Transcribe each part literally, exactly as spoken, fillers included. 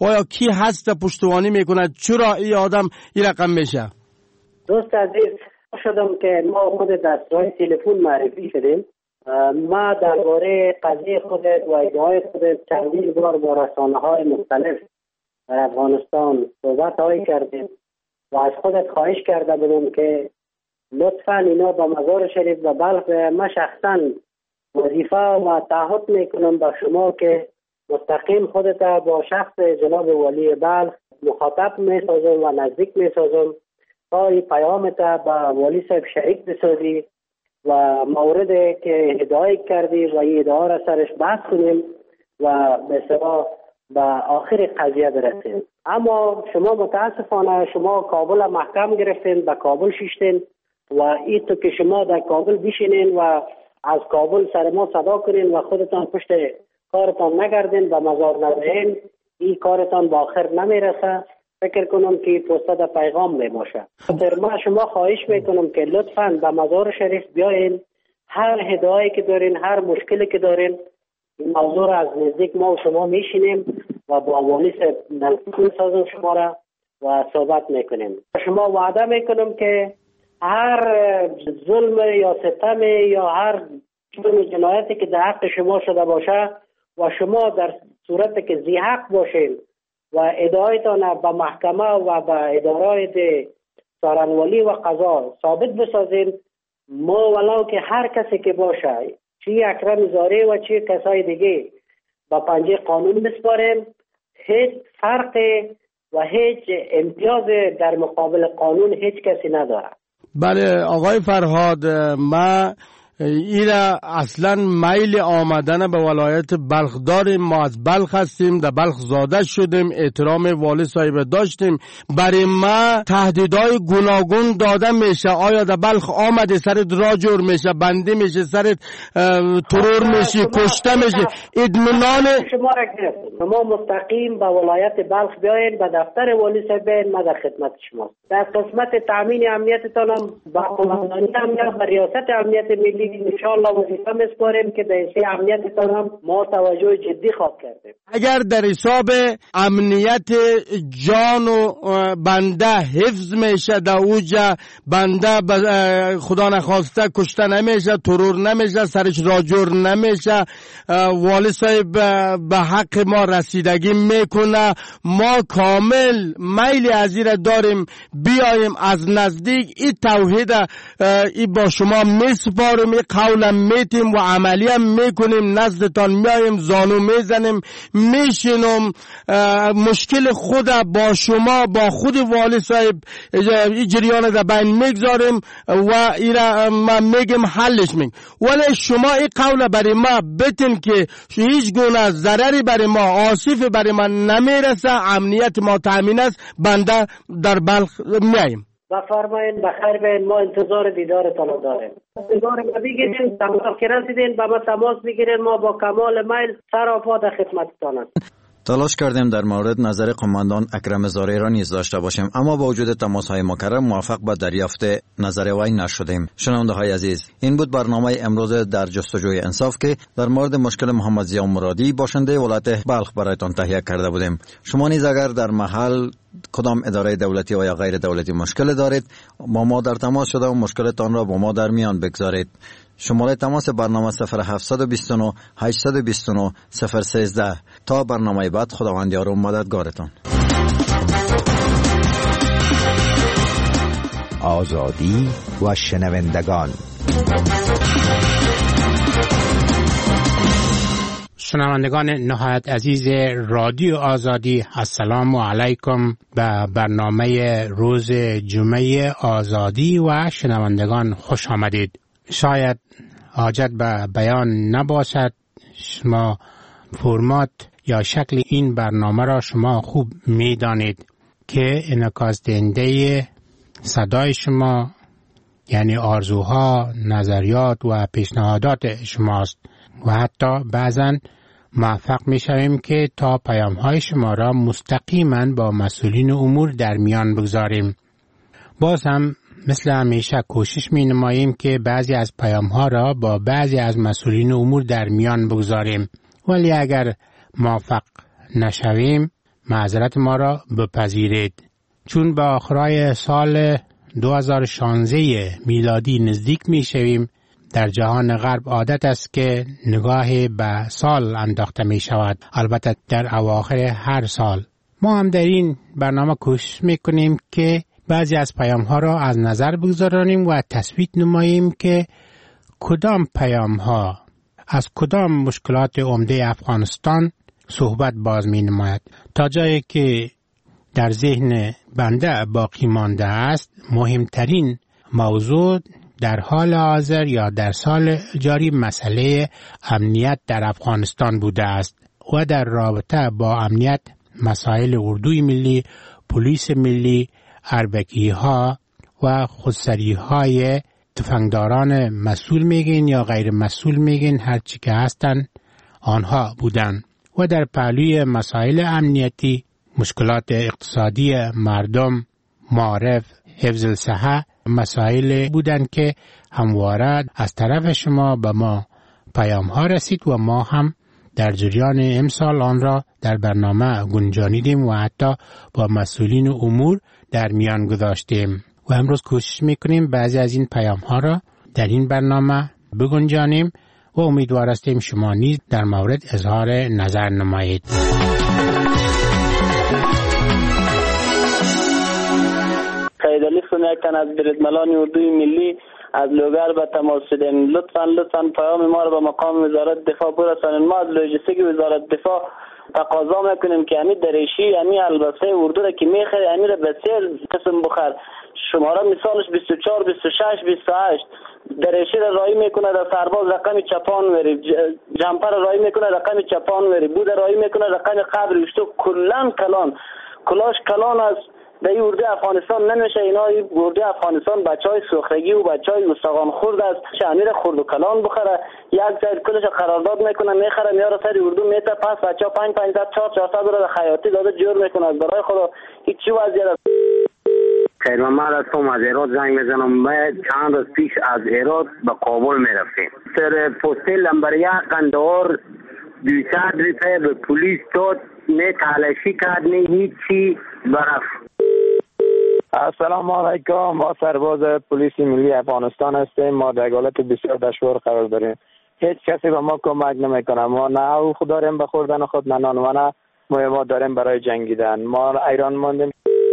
آیا کی هست پشتوانی میکنه؟ چرا این آدم این رقم میشه؟ دوست عزیز شدم که ما خود در راه تلفن معرفی شدیم. ما درباره قضیه خودت و ادعای خودت چندین بار با رسانه‌های مختلف در افغانستان صحبت هایی کردیم و از خودت خواهش کرده بودم که لطفاً اینا با مزار شریف و بلخ. من شخصاً وظیفه و تعهد میکنم با شما که مستقیم خودت با شخص جناب والی بلخ مخاطب میسازم و نزدیک میسازم تا این پیامت با والی صاحب شریک بسازی و موردی که هدایت کردی و این ادعا را سرش بحث کنیم و به سبا به آخر قضیه برسیم. اما شما متاسفانه شما کابل محکم گرفتین، به کابل شیشتین و این تو که شما در کابل بشینین و از کابل سر ما صدا کنین و خودتان پشت کارتان نگردین و مزار ندهین، این کارتان با آخر نمیرسه. فکر کنم که پوسته پیغام میباشه. خاطر ما شما خواهش میکنم که لطفاً به مزار شریف بیاین، هر هدایی که دارین، هر مشکلی که دارین، این موضوع را از نزدیک ما و شما میشینیم و با والی صاحب نزدیک میسازم شما را و صحبت میکنیم. شما وعده میکنم که هر ظلم یا ستم یا هر جرم جنایتی که در حق شما شده باشه و شما در صورتی که ذی حق باشین و ادعایتان به محکمه و به ادارات سارنوالی و قضا ثابت بسازین، ما ولو که هر کسی که باشه، چی اکرم زاره و چی کسای دیگه، با پنجه قانون بسپاریم. هیچ فرق و هیچ امتیاز در مقابل قانون هیچ کسی نداره. بله آقای فرهاد، ما اینا اصلا میل آمدن به ولایت بلخ داریم. ما از بلخ هستیم، در بلخ زاده شدیم، احترام والی صاحب داشتیم. برای ما تهدیدهای گوناگون داده میشه. آیا در بلخ آمده سرت را جور میشه، بنده میشه، سرت ترور میشه، کشته میشه؟ اطمینان شما را گرفتیم. شما مستقیم به ولایت بلخ بیاین، به دفتر والی صاحب بیاین، ما در خدمت شما. در قسمت تامین امنیتتان هم با قماندانی امنیت و ریاست امنیت ملی انشاءالله وظیفه میسپاریم که در حیث امنیتتان هم ما توجه جدی خواه کردیم. اگر در حساب امنیت جان و بنده حفظ میشه، در اوجا بنده خدا نخواسته کشته نمیشه، ترور نمیشه، سرش راجور نمیشه، والی صاحب به حق ما رسیدگی میکنه، ما کامل میل از این داریم بیاییم از نزدیک این توحید این با شما میسپاریم، این قولم میتیم و عملی هم میکنیم، نزدتان میاییم، زانو میزنیم، میشینم مشکل خود با شما با خود والی صاحب این جریان در بین میگذاریم و ایرا ما میگیم حلش میگیم. ولی شما این قول برای ما بتین که هیچ گونه ضرری برای ما، آسیف برای ما نمیرسه، امنیت ما تامین است، بنده در بلخ میاییم. بفرمایید، بخیر بین، ما انتظار دیدارتان رو داریم. انتظار ما بگیرین، تماس که رسیدین با ما تماس بگیرین، ما با کمال میل سراپا در خدمتتان هستیم. تلاش کردیم در مورد نظر قماندان اکرم زاره را نیز داشته باشیم، اما با وجود تماس‌های مکرر موفق به دریافت نظر وی نشدیم. شنونده‌های عزیز، این بود برنامه امروز در جستجوی انصاف که در مورد مشکل محمد ضیاء مرادی باشنده ولایت بلخ برایتان تهیه کرده بودیم. شما نیز اگر در محل کدام اداره دولتی و یا غیر دولتی مشکل دارید، با ما در تماس شده و مشکلتان را با ما در میان بگذارید. شماره تماس برنامه صفر هفت دو نه هشت دو نه صفر یک سه. تا برنامه بعد، خداوند یار و مددگارتان. آزادی و شنوندگان. شنوندگان نهایت عزیز رادیو آزادی، السلام علیکم به برنامه روز جمعه آزادی و شنوندگان خوش آمدید. شاید حاجت به بیان نباشد، شما فرمات یا شکل این برنامه را شما خوب می دانید که انعکاس دهنده صدای شما، یعنی آرزوها، نظریات و پیشنهادات شماست و حتی بعضا موفق می شویم که تا پیام های شما را مستقیما با مسئولین امور در میان بگذاریم. باز هم مثل همیشه کوشش می نماییم که بعضی از پیام ها را با بعضی از مسئولین امور در میان بگذاریم، ولی اگر موفق نشویم معذرت ما را بپذیرید. چون به آخرای سال دو هزار و شانزده میلادی نزدیک می شویم، در جهان غرب عادت است که نگاه به سال انداخته می شود، البته در اواخر هر سال. ما هم در این برنامه کوشش می کنیم که بعضی از پیام ها را از نظر بگذاریم و تثبیت نماییم که کدام پیام ها از کدام مشکلات عمده افغانستان صحبت باز می نماید، تا جایی که در ذهن بنده باقی مانده است. مهمترین موضوع در حال حاضر یا در سال جاری مسئله امنیت در افغانستان بوده است و در رابطه با امنیت مسائل اردوی ملی، پلیس ملی، اربکی ها و خودسری های تفنگداران مسئول میگین یا غیر مسئول میگین، هرچی که هستن آنها بودن. و در پهلوی مسائل امنیتی مشکلات اقتصادی مردم، معارف، حفظ الصحه مسائل بودند که همواره از طرف شما به ما پیام ها رسید و ما هم در جریان امسال آن را در برنامه گنجانیدیم و حتی با مسئولین امور در میان گذاشتیم و امروز کوشش میکنیم بعضی از این پیام ها را در این برنامه بگنجانیم و امیدوار هستیم شما نیز در مورد اظهار نظر نمایید. سیدعلی سنیکتن از بردملان اردوی ملی از لوگر به تماس شدیم. لطفاً لطفاً پیام ما را به مقام وزارت دفاع برسانید. ما از لوجستیک وزارت دفاع تقاضا میکنیم که همین دریشی، همین البسه اردو را که میخری همین را به سه قسم بخر. شماره مثالش بیست و چهار، بیست و شش، بیست و هشت. دریشی را رایی میکنه در سرباز رقم چپان وری، جمپر را رایی میکنه رقم چپان وری، بود رایی میکنه رقم قبر وشتو. کلان کلان کلاش کلان است. در این اردو افغانستان نمیشه. اینا اردو افغانستان بچهای سوختگی و بچهای استخوان خورد است. شامیر خورد و کلان بخره، یک جای کلش قرارداد میکنه میخره میاره سر اردو میته، پس بچا پنج پنجصد چهار چهارصد رو خیاطی داده جور میکنه. برای خدا هیچ چی وضعیت خیر محمد هستم، از هرات زنگ میزنم. ما چند روز پیش از هرات به کابل میرفتیم. سر پستل نمبر یک قندهار دویصد روپیه به پلیس داد، نه تلاشی کرد نه هیچی برف. السلام علیکم، ما سرباز پلیس ملی افغانستان هستیم. ما در حالت بسیار دشوار قرار داریم. هیچ کسی به ما کمک نمیکنه. ما نه او خود داریم به خوردن خود، نه نان و نه ما داریم برای جنگیدن. ما ایران ماندیم.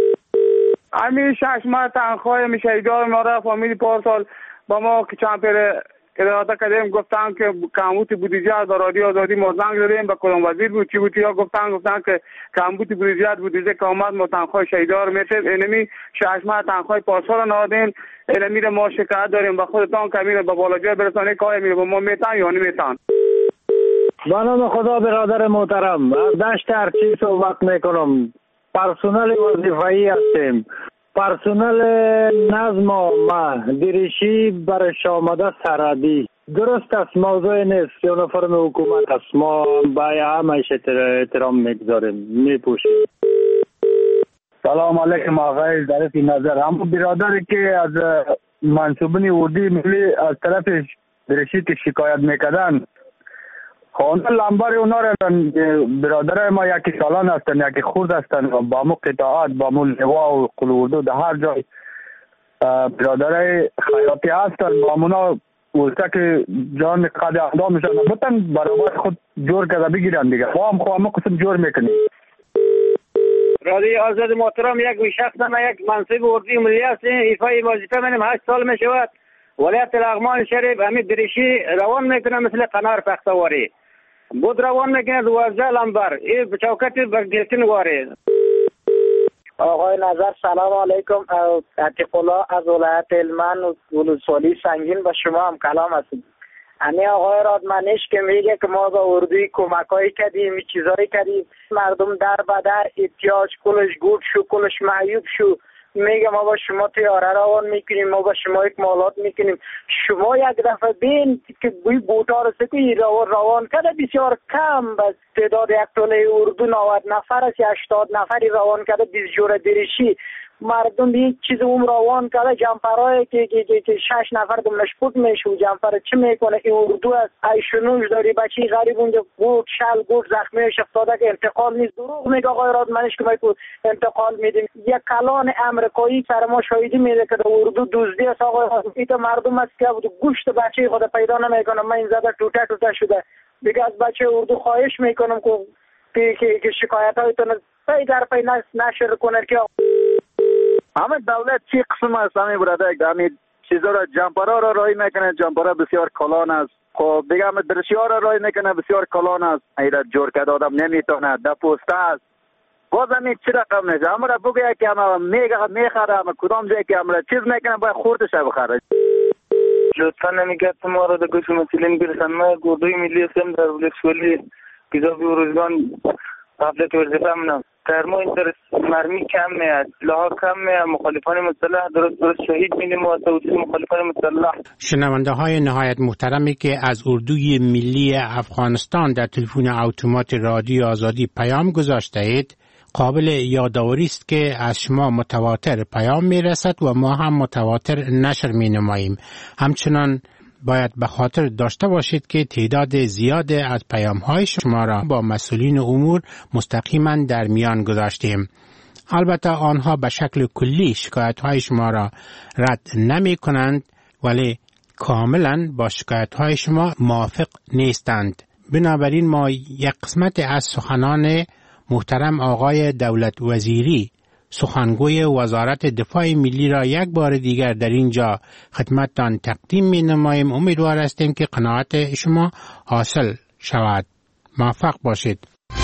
همین شش ماه تنخواه میشهیدار ما را فامیلی پارسال با ما که چند پر اراده کردیم، گفتن که کمبود بودجه در رادیو آزادی ما زنگ زدیم به کدام وزیر بود چی بود، یا گفتن گفتن که کمبود بودجه بودجه که آمد ما تنخواه شهیدار میشه. اینمی شش ماه تنخواه پارسال نهادیم. اینمی را ما شکایت داریم به خودتان که میره به بالاجای برسانه که میره به ما میتن یا نمیتن. با نام خدا برادر محترم، از دشت ارچی صحبت میکنم. پرسنل وظیفه‌ای هستیم. پرسنل نظم ما دریشی برش آمده سرحدی. درست است، موضوع نیست، یونیفرم حکومت است. ما با همش احترام میگذاریم، میپوشیم. سلام علیکم آقای ظریف نظر. اما برادری که از منصوبین اردوی ملی از طرف دریشی که شکایت میکردن، خانه لنبر اونا را برادر ما یکی سالان هستن یکی خورد هستن با مو قطاعات با مو لوا و قلوردو در هر جای برادر خیاطی هستن با مونا ولسه که جان قد اندامشان بتن برابر خود جور کرده بگیرن دیگه. ما هم خواهم قسم جور میکنیم. رادیو آزاد محترم، یک شخص ما یک منصب اردوی ملی هستیم. ایفای وظیفه منم هشت سال میشود. ولایت لغمان شریف همین دریشی روان میکنه مثل قنار پختواری. بود روان میکنه دوازده لنبر این به چوکت برگلتین واره. آقای نظر سلام علیکم. عتیق الله از ولایت هلمند ولسوالی سنگین به شما هم کلام هستیم. امی آقای رادمنش که میگه که ما به اردوی کمکایی کردیم چیزایی کردیم، مردم در بدر احتیاج کلش گود شو کلش معیوب شو، میگه ما با شما تیاره روان میکنیم، ما با شما یک مالات میکنیم. شما یک دفعه بین که بوی بوتا رو ستی روان کرده بسیار کم، بس تعداد یک تونه اردو نود نفر است، هشتاد نفری روان کرده بیست جور دریشی. مردم هیچ چیز اون روان کرده جمپرای که که که, که شش نفر دم نشپوت میشه و جمپر چه میکنه این اردو است ایشونوش داری بچی غریب اونجا گوت شل گوت زخمیش افتاده که انتقال نیست دروغ میگه آقای رادمنش که ما انتقال میدیم یک کلان امریکایی سر ما شاهدی میده که اردو دزدی است آقای این مردم است که گوشت بچه خود پیدا نمیکنه من این زده ټوټه ټوټه شده دیگه از بچه اردو خواهش میکنم که که که شکایت هایتون پی در پی نشر کنه که همه دولت چی قسم است همه برادر همین چیزا را جمپرا را رای میکنه جمپرا بسیار کلان است خب دیگه همه درشیا را رای میکنه بسیار کلان است ایراد جور کرد آدم نمیتونه ده پوسته است باز همین چی رقم نیست همه را بگه که همه میگه میخره همه کدام جایی که همه چیز میکنه باید خوردش بخره لطفا نمیگه ما را در گوش مسئولین برسن ما گردوی ملی هستم در ولسوالی گذابی و روزگان قبلت وظیفه منم در ما این در مرمی کم میاد لاها کم میاد مخالفان مسلح درست درست شهید بینیم و توصیل مخالفان مسلح. شنونده های نهایت محترمی که از اردوی ملی افغانستان در تلفن اتومات رادیو آزادی پیام گذاشته اید قابل یادآوری است که از شما متواتر پیام میرسد و ما هم متواتر نشر می نماییم. همچنان باید به خاطر داشته باشید که تعداد زیاد از پیام‌های شما را با مسئولین امور مستقیما در میان گذاشتیم. البته آنها به شکل کلی شکایت‌های شما را رد نمی کنند ولی کاملا با شکایت‌های شما موافق نیستند. بنابراین ما یک قسمت از سخنان محترم آقای دولت وزیری سخنگوی وزارت دفاع ملی را یک بار دیگر در اینجا خدمتتان تقدیم می نماییم. امیدوار هستیم که قناعت شما حاصل شود. موفق باشید.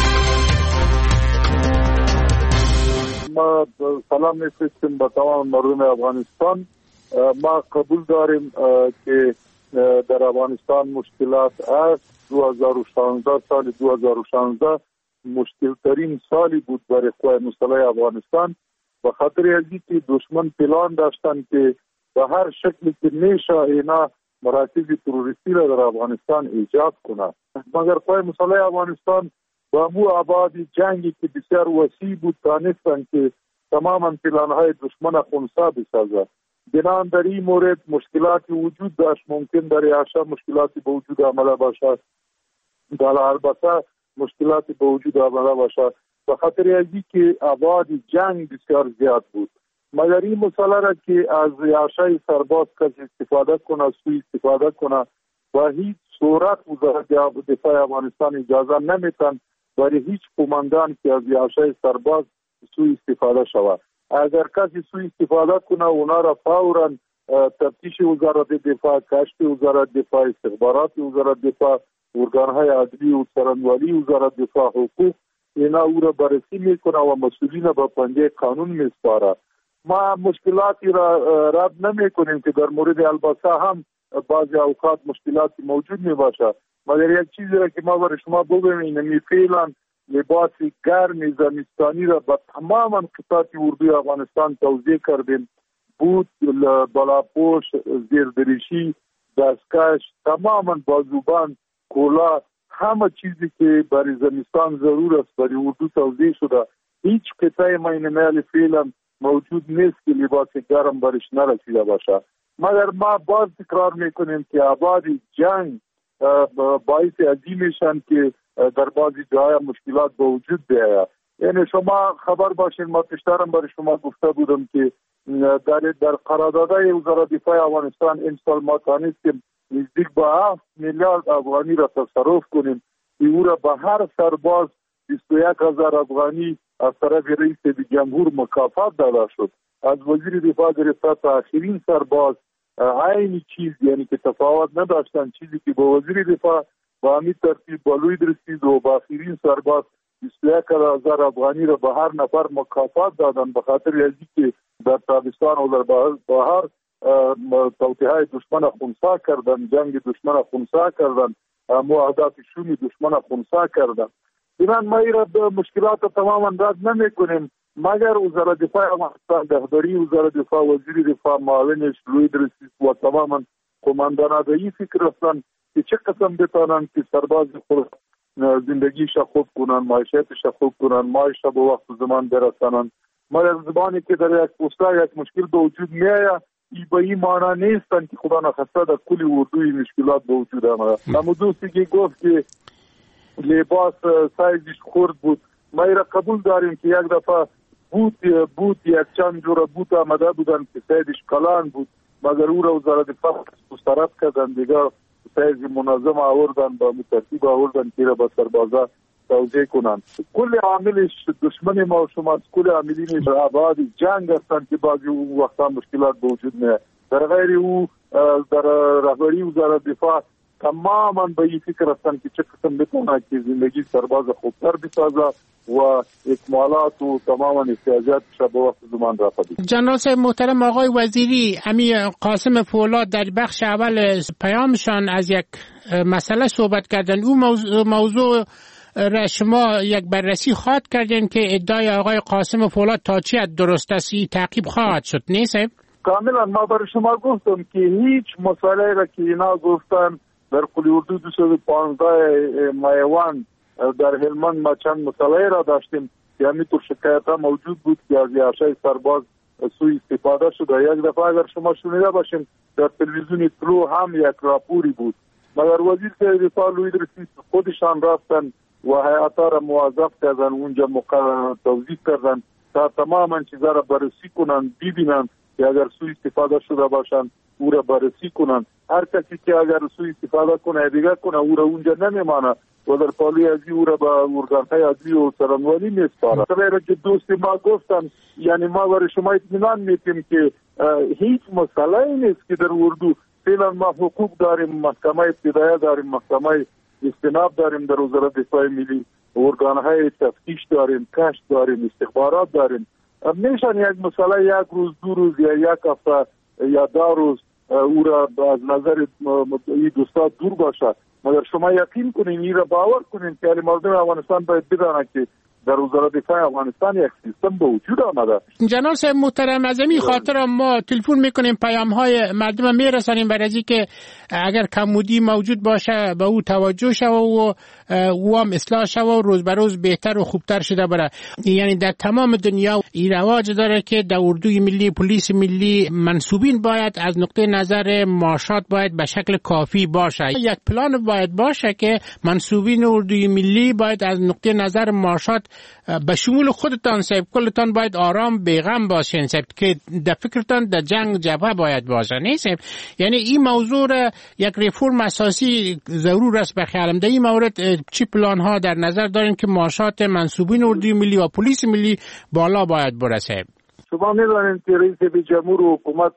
ما سلام میفرستیم به تمام مردم افغانستان. ما قبول داریم که در افغانستان مشکلات است. دو هزار و شانزده سال دو هزار و شانزده مشکل ترین سالی بود برای قوای مسلح افغانستان به خاطر از اینکه دشمن پلان داشتن که به هر شکلی که میشه اینا مراکز تروریستی را در افغانستان ایجاد کنه مگر قوای مسلح افغانستان با مو آبادی جنگی که بسیار وسیع بود تانستن که تماما پلانهای دشمن خونسا بسازه بنابراین در این مورد مشکلاتی وجود داشت ممکن در عاشا مشکلاتی به وجود آمده باشد در البته مشکلاتی به وجود آمده باشد به خاطر ازی که آباد جنگ بسیار زیاد بود مگر این مسئله را که از عاشای سرباز کسی استفاده کنه سوی استفاده کنه و هیچ صورت وزارت دفاع افغانستان اجازه نمیتن برای هیچ قماندان که از عاشای سرباز سوی استفاده شود اگر کسی سوی استفاده کنه اونا را فوراً تفتیش وزارت دفاع کشف وزارت دفاع استخبارات وزارت دفاع ارگانهای عدلی و څرنګوالي وزارت دفاع حقوق اینا او را بررسی میکنه و مسئولین به پنجه قانون میسپاره ما مشکلاتی را رد نمی کنیم که در مورد البته هم بعضی اوقات مشکلاتی موجود می باشه مگر یک چیزی را که ما برای شما بگویم اینمی فعلا لباس گرم زمستانی را به تمام قطعات اردوی افغانستان توزیع کردیم بود بلاپوش زیردریشی دستکش تماما بازوبند کولا همه چیزی که برای زمستان ضرور است برای اردو توزیع شده هیچ قطعه مینمال فعلا موجود نیست که لباس گرم برش نرسیده باشه مگر ما باز تکرار میکنیم که آبادی جنگ باعث عظیمشن که در بعضی جاهای مشکلات به وجود بیاید یعنی شما خبر باشین ما پیشترم برای شما گفته بودم که در در قراردادهای وزارت دفاع افغانستان این سال ما تانستیم نزدیک به هفت میلیارد افغانی را تصرف کنیم که او را به هر سرباز بیست و یک هزار افغانی از طرف رئیس جمهور مکافات داده شد از وزیر دفاع گرفته تا آخرین سرباز عین چیز یعنی که تفاوت نداشتن چیزی که با وزیر دفاع با همین ترتیب بالوی رسید و با آخرین سرباز بیست و یک هزار افغانی را به هر نفر مکافات دادن به خاطر ازی که در تابستان و در بهار توطئه‌های دشمن خونسا کردن جنگ دشمن خونسا کردن اهداف شومی دشمن خونسا کردن بنابراین ما ایرا مشکلات تماما رد نمی کنیم مگر وزارت دفاع افغانستان رهبری وزارت دفاع وزیر دفاع معاونش لوی رئیس و تماما قماندانان به این فکر هستند که چه قسم بتانند که سرباز خود زندگیش خوب کنن معیشتش خوب کنن معیشت به وقت زمان برسانند مگر زبانی که در یک پوستا یک مشکل به وجود میآید ای به این معنی نیستن که خدا نخواسته در کل اردوی مشکلات به وجود آمده. اما دوستی که گفت که لباس سایزش خرد بود، ما را قبول داریم که یک دفعه بود بود یک چند جور بود آمده بودن که سایزش کلان بود، مگر او را وزارت دفاع مسترد کردن، دیگه سایز منظم آوردن با ترتیب آوردن که را با سربازا توزیع کنند. کل عاملش دشمن ما و شما، کل عاملینش ابعاد جنگ هستند که بعضی وقتا مشکلات به وجود میاد. در غیر او در رهبری وزارت دفاع تماما به این فکر هستند که چه قسم بتونه که زندگی سرباز خوبتر بسازه و اکمالات و تماما احتیاجاتش به وقت زمان رفته. جناب صاحب محترم آقای وزیری، امی قاسم فولاد در بخش اول پیامشان از یک مسئله صحبت کردن. او موضوع, موضوع را شما یک بررسی خواهد کردین که ادعای آقای قاسم فولاد تا چی درست است تعقیب خواهد شد، نیست؟ کاملا ما برای شما گفتم که هیچ مسئله را که اینا گفتن در کل اردو دویست و پانزده مایوان در هلمند ما چند مسئله را داشتیم که همینطور شکایت ها موجود بود که از یاشای سرباز سوی استفاده شده. یک دفعه اگر شما شنیده باشین در تلویزیون طلوع هم یک راپوری بود، مگر وزیر دفاع لوی درسی خودشان رفتن و حیاتا را موظف کردن اونجا توضیح کردن تا تماما چیزا را بررسی کنن، ببینن که اگر سوی استفاده شده باشن او را بررسی کنن. هر کسی که اگر سوی استفاده کنه دیگه کنه او را اونجا نمیمانه و در پالی ازی او را به ارگانهای ازی و سرانوانی میسپاره. سبایی که دوست ما گفتن، یعنی ما برای شما اطمینان میتیم که هیچ مسئله نیست که در اردو فعلا ما حقوق داریم، محکمه ابتدایه داریم، محکمه استناب داریم، در وزارت دفاع ملی ارگانهای تفتیش داریم، کشف داریم، استخبارات داریم. میشن یک مسئله یک روز دو روز یا یک هفته یا دو روز او را از نظر این دوستا دور باشه، مگر شما یقین کنین، این را باور کنین که مردم افغانستان باید بدانه که در وزارت دفاع افغانستان یک سیستم به وجود آمده. جناب صاحب محترم، از این خاطر ما تلفن میکنیم، پیام های مردم میرسانیم برای اینکه اگر کمبودی موجود باشه به او توجه شود و او هم اصلاح شود و روز به روز بهتر و خوبتر شده بره. یعنی در تمام دنیا این رواج داره که در اردوی ملی، پلیس ملی، منصوبین باید از نقطه نظر معاشات باید به شکل کافی باشه. یک پلان باید باشه که منصوبین اردوی ملی باید از نقطه نظر معاشات به شمول خودتان صاحب کلتان باید آرام بیغم باشین صاحب که در فکرتان در جنگ جبهه باید باشه، نیست؟ یعنی این موضوع یک ریفورم اساسی ضرور است. بخیالم در این مورد چی پلان ها در نظر دارین که معاشات منصوبین اردوی ملی و پلیس ملی بالا باید برسه؟ شما میدانید که رئیس جمهور و حکومت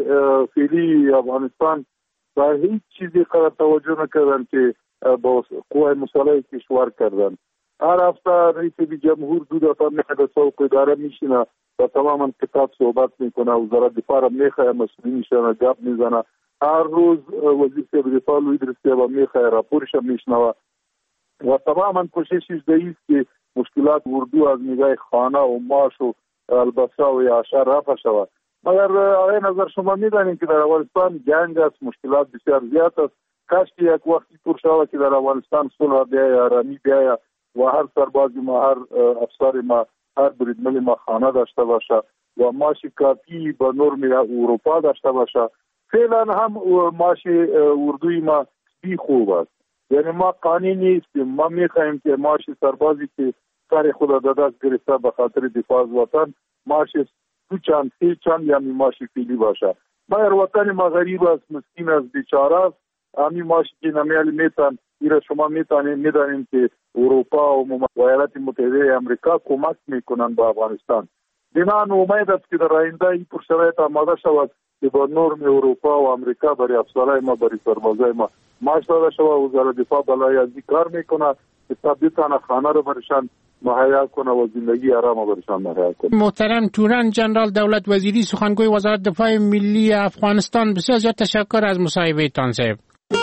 فعلی افغانستان با هیچ چیزی قرار توجه نکردن که با قوه مسلحه کشور کردن. هر هفته رئیس جمهور دو دفعه میخواد سوق اداره میشینه و تماما کتاب صحبت میکنه، وزارت دفاع را میخواد مسئولینشان گپ میزنه، هر روز وزیر دفاع لوی درستی و میخواد راپورش میشنوه و تماما کوششش دیست که مشکلات اردو از نگاه خانه و معاش و البسه و یاشا رفع شود. مگر آقای نظر شما میدانید که در افغانستان جنگ است، مشکلات بسیار زیاد است. کاش که یک وقتی طور شود که در افغانستان صلح بیاید، آرامی بیاید و هر سربازی ما، هر افسر ما، هر بریدمن ما خانه داشته باشه و معاش کافی به نرم اروپا داشته باشه. فعلا هم معاش اردوی ما بی خوب است، یعنی ما قانونی نیستیم. ما میخواهیم که معاش سربازی که سر خود در دست گرفته به خاطر دفاع از وطن معاش دو چند سه چند یعنی معاش فعلی باشه. مگر وطن ما غریب است، مسکین است، بیچاره است. همین معاش که نمیالی میتن ایره شما میتونید میدانیم که اروپا و ایالات متحده امریکا کمک میکنن به افغانستان. بنابراین امید است که در آینده این پر شرایط آماده شود که با نرم اروپا و امریکا برای افسرهای ما، برای سربازای ما معاش داده شود. وزارت دفاع بالای از این کار میکنه که تا بتونه خانه رو برشان مهیا کنه و زندگی آرام برشان مهیا کنه. محترم تورن جنرال دولت وزیری، سخنگوی وزارت دفاع ملی افغانستان، بسیار زیاد تشکر از مصاحبه تان صاحب.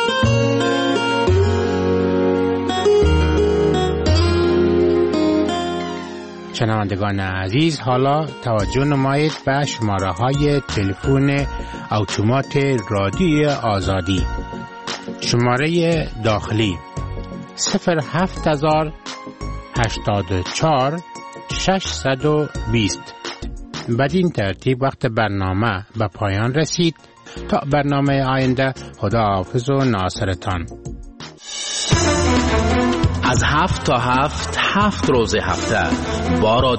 شنوندگان عزیز، حالا توجه نمایید به شماره های تلفن اتومات رادیو آزادی. شماره داخلی صفر هفت هزار هشتاد و چهار ششصد و بیست بدین ترتیب وقت برنامه به پایان رسید. تا برنامه آینده، خداحافظ و ناصرتان. از هفت تا هفت هفت روز هفته با